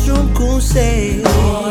Sunkún say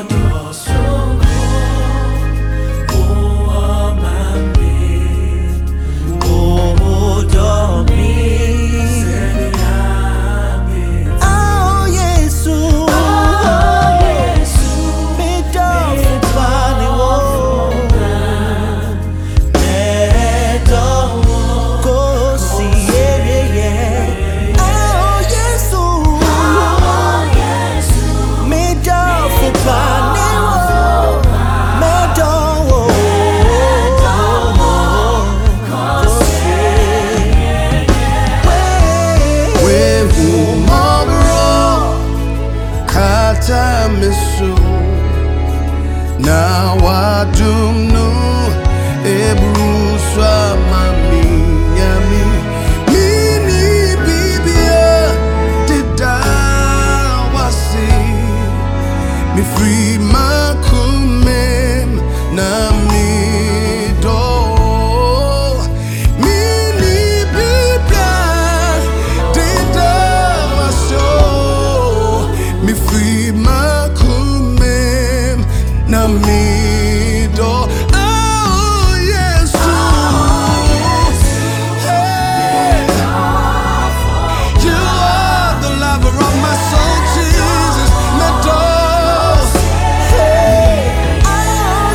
now I do know Ebruswa mami yami mini bibia dida wasi me free my kumem na mi do mini bibia dida waso me free my kumem na mi do. Oh yes, hey, you are the lover of my soul, Jesus. Me do. Hey, oh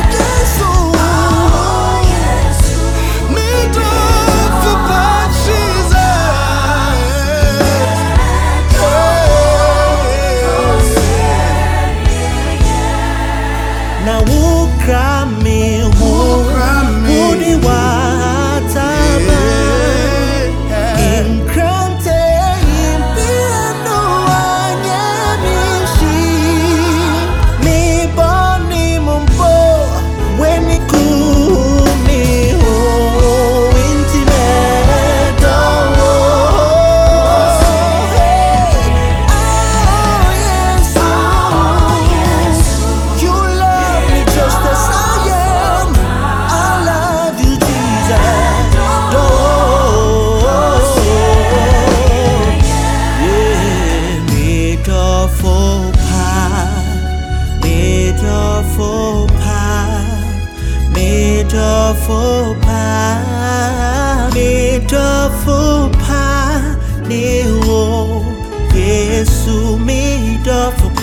yes, me do for my Jesus. Now who cry me, who the water in Krante, in piano, me boni mumbo, when me cool me, oh, intimate, Yesu me do for